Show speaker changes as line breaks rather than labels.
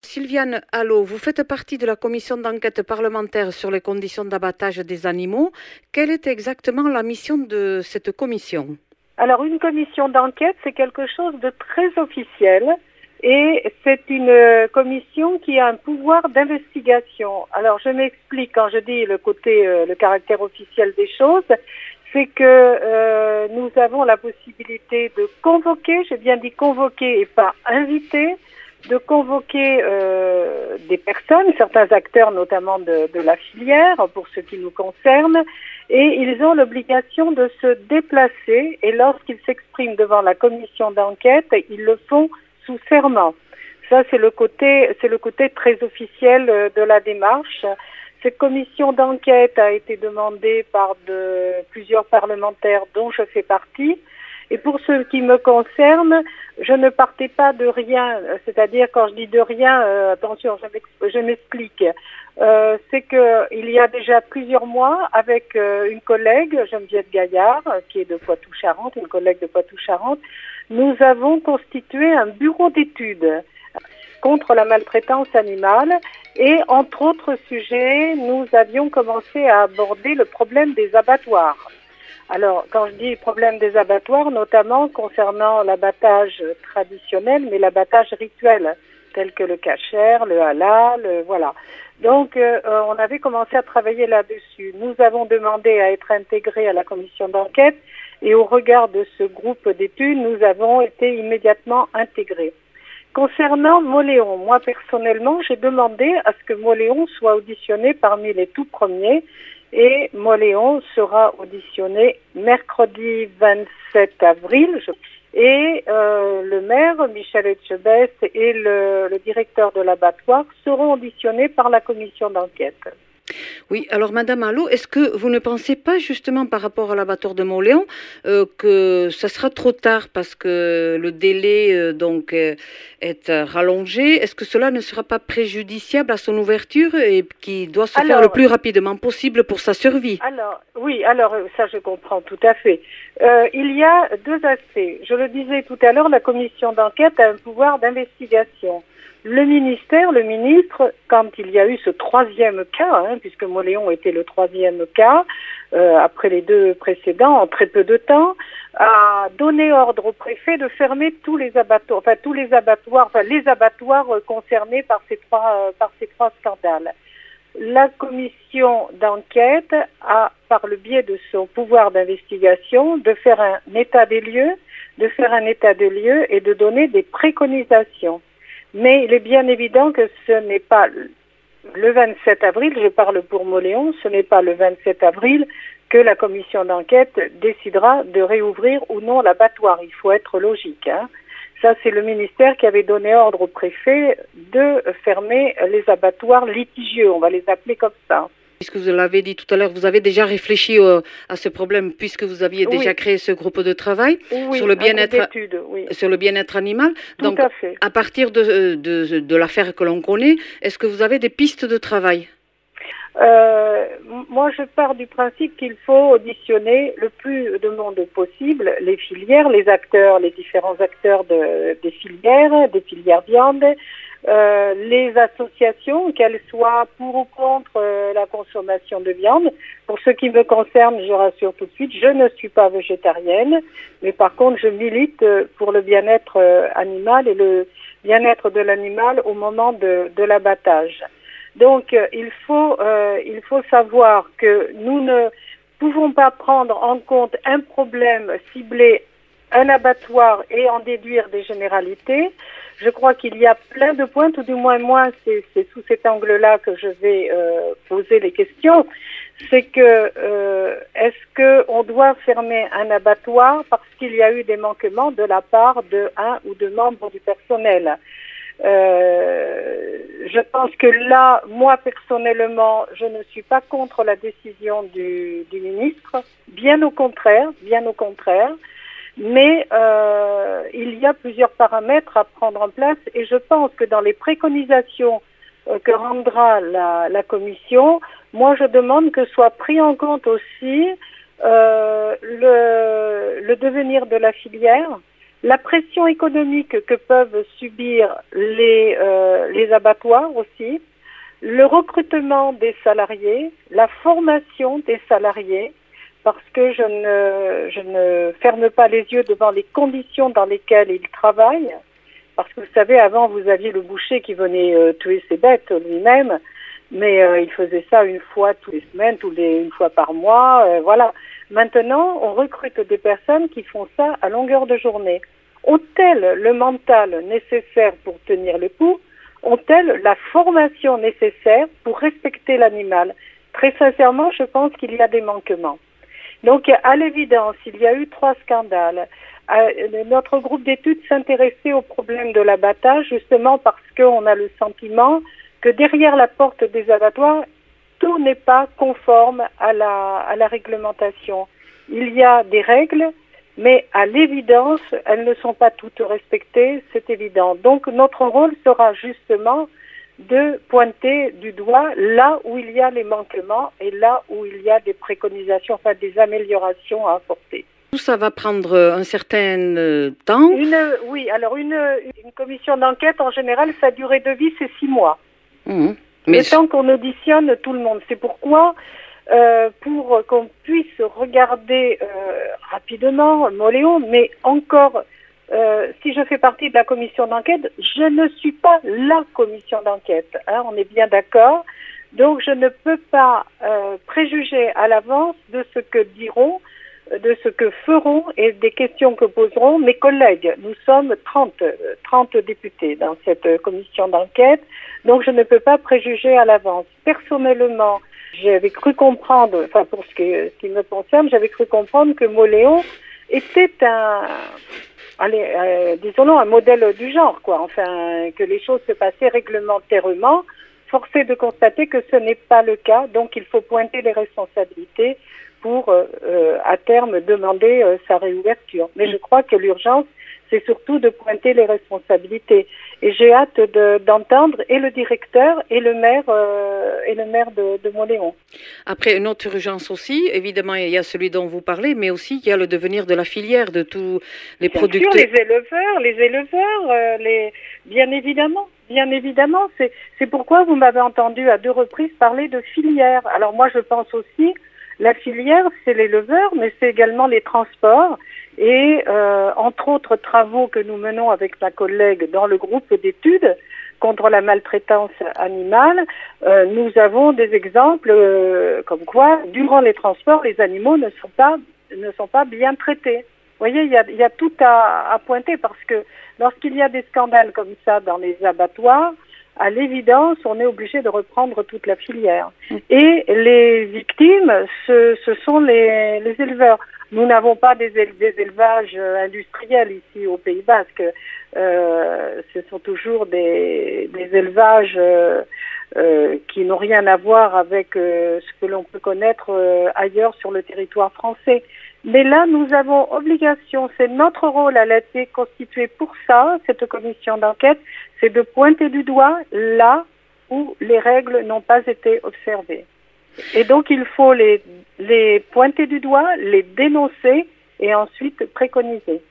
Sylviane Allo, vous faites partie de la commission d'enquête parlementaire sur les conditions d'abattage des animaux. Quelle est exactement la mission de cette commission?
Alors, une commission d'enquête, c'est quelque chose de très officiel et c'est une commission qui a un pouvoir d'investigation. Alors, je m'explique quand je dis le caractère officiel des choses, c'est que nous avons la possibilité de convoquer, j'ai bien dit convoquer et pas inviter, de convoquer des personnes, certains acteurs notamment de la filière, pour ce qui nous concerne, et ils ont l'obligation de se déplacer, et lorsqu'ils s'expriment devant la commission d'enquête, ils le font sous serment. Ça, c'est le côté très officiel de la démarche. Cette commission d'enquête a été demandée par plusieurs parlementaires dont je fais partie. Et pour ce qui me concerne, je ne partais pas de rien. C'est-à-dire, quand je dis de rien, attention, je m'explique. C'est que il y a déjà plusieurs mois, avec une collègue, Geneviève Gaillard, qui est de Poitou-Charentes, une collègue de Poitou-Charentes, nous avons constitué un bureau d'études contre la maltraitance animale et, entre autres sujets, nous avions commencé à aborder le problème des abattoirs. Alors, quand je dis problème des abattoirs, notamment concernant l'abattage traditionnel, mais l'abattage rituel, tel que le kasher, le halal, voilà. Donc, on avait commencé à travailler là-dessus. Nous avons demandé à être intégrés à la commission d'enquête et au regard de ce groupe d'études, nous avons été immédiatement intégrés. Concernant Moléon, moi personnellement, j'ai demandé à ce que Moléon soit auditionné parmi les tout premiers. Et Moléon sera auditionné mercredi 27 avril. Et le maire, Michel Etchebest, et le directeur de l'abattoir seront auditionnés par la commission d'enquête.
Oui, alors Madame Allo, est-ce que vous ne pensez pas justement par rapport à l'abattoir de Montléon que ça sera trop tard parce que le délai est rallongé? Est-ce que cela ne sera pas préjudiciable à son ouverture et qui doit se faire le plus rapidement possible pour sa survie?
Alors, oui, ça je comprends tout à fait. Il y a deux aspects. Je le disais tout à l'heure, la commission d'enquête a un pouvoir d'investigation. Le ministre, quand il y a eu ce troisième cas, puisque Moléon était le troisième cas, après les deux précédents, en très peu de temps, a donné ordre au préfet de fermer tous les abattoirs, les abattoirs concernés par ces trois scandales. La commission d'enquête a, par le biais de son pouvoir d'investigation, de faire un état des lieux et de donner des préconisations. Mais il est bien évident que ce n'est pas le 27 avril, je parle pour Moléon, ce n'est pas le 27 avril que la commission d'enquête décidera de réouvrir ou non l'abattoir. Il faut être logique. Ça, c'est le ministère qui avait donné ordre au préfet de fermer les abattoirs litigieux, on va les appeler comme ça.
Puisque vous l'avez dit tout à l'heure, vous avez déjà réfléchi à ce problème puisque vous aviez déjà créé ce groupe de travail sur le bien-être animal.
Tout à fait.
À partir de l'affaire que l'on connaît, est-ce que vous avez des pistes de travail?
Moi, je pars du principe qu'il faut auditionner le plus de monde possible, les filières, les différents acteurs des filières viande, les associations, qu'elles soient pour ou contre la consommation de viande. Pour ce qui me concerne, je rassure tout de suite, je ne suis pas végétarienne, mais par contre, je milite pour le bien-être animal et le bien-être de l'animal au moment de l'abattage. Donc, il faut savoir que nous ne pouvons pas prendre en compte un problème, cibler un abattoir et en déduire des généralités. Je crois qu'il y a plein de points, tout du moins moi, c'est sous cet angle-là que je vais poser les questions. C'est que est-ce que on doit fermer un abattoir parce qu'il y a eu des manquements de la part de un ou deux membres du personnel? Je pense que là, moi personnellement, je ne suis pas contre la décision du ministre, bien au contraire, mais il y a plusieurs paramètres à prendre en place et je pense que dans les préconisations que rendra la commission, moi je demande que soit pris en compte aussi le devenir de la filière, la pression économique que peuvent subir les abattoirs aussi, le recrutement des salariés, la formation des salariés, parce que je ne ferme pas les yeux devant les conditions dans lesquelles ils travaillent. Parce que vous savez, avant, vous aviez le boucher qui venait tuer ses bêtes lui-même, mais il faisait ça une fois toutes les semaines, une fois par mois, voilà. Maintenant, on recrute des personnes qui font ça à longueur de journée. Ont-elles le mental nécessaire pour tenir le coup? Ont-elles la formation nécessaire pour respecter l'animal? Très sincèrement, je pense qu'il y a des manquements. Donc, à l'évidence, il y a eu 3 scandales. Notre groupe d'études s'intéressait au problème de l'abattage, justement parce qu'on a le sentiment que derrière la porte des abattoirs, tout n'est pas conforme à la réglementation. Il y a des règles, mais à l'évidence, elles ne sont pas toutes respectées, c'est évident. Donc notre rôle sera justement de pointer du doigt là où il y a les manquements et là où il y a des préconisations, enfin des améliorations à apporter.
Tout ça va prendre un certain temps.
Oui, alors une commission d'enquête, en général, sa durée de vie, c'est 6 mois.
Mmh.
Le temps qu'on auditionne tout le monde. C'est pourquoi, pour qu'on puisse regarder rapidement Mauléon, mais encore, si je fais partie de la commission d'enquête, je ne suis pas la commission d'enquête. Hein, on est bien d'accord. Donc, je ne peux pas préjuger à l'avance de ce que diront, de ce que feront et des questions que poseront mes collègues. Nous sommes 30 députés dans cette commission d'enquête, donc je ne peux pas préjuger à l'avance. Personnellement, j'avais cru comprendre, enfin pour ce qui me concerne, j'avais cru comprendre que Mauléon était disons-le, un modèle du genre, quoi. Enfin, que les choses se passaient réglementairement. Force est de constater que ce n'est pas le cas, donc il faut pointer les responsabilités pour, à terme, demander sa réouverture. Mais je crois que l'urgence, c'est surtout de pointer les responsabilités. Et j'ai hâte d'entendre et le directeur et le maire de Mauléon. Après, une autre urgence aussi, évidemment, il y a celui dont vous parlez, mais aussi il y a le devenir de la filière, de tous les producteurs. Bien sûr, les éleveurs, bien évidemment. C'est pourquoi vous m'avez entendu à 2 reprises parler de filière. Alors moi, je pense aussi, la filière, c'est l'éleveur, mais c'est également les transports. Et entre autres travaux que nous menons avec ma collègue dans le groupe d'études contre la maltraitance animale, nous avons des exemples comme quoi, durant les transports, les animaux ne sont pas bien traités. Vous voyez, il y a tout à pointer parce que lorsqu'il y a des scandales comme ça dans les abattoirs, à l'évidence, on est obligé de reprendre toute la filière. Et les victimes, ce sont les éleveurs. Nous n'avons pas des élevages industriels ici au Pays Basque. Ce sont toujours des élevages qui n'ont rien à voir avec ce que l'on peut connaître ailleurs sur le territoire français. Mais là, nous avons obligation, c'est notre rôle, elle a été constituée pour ça, cette commission d'enquête, c'est de pointer du doigt là où les règles n'ont pas été observées. Et donc, il faut les pointer du doigt, les dénoncer et ensuite préconiser.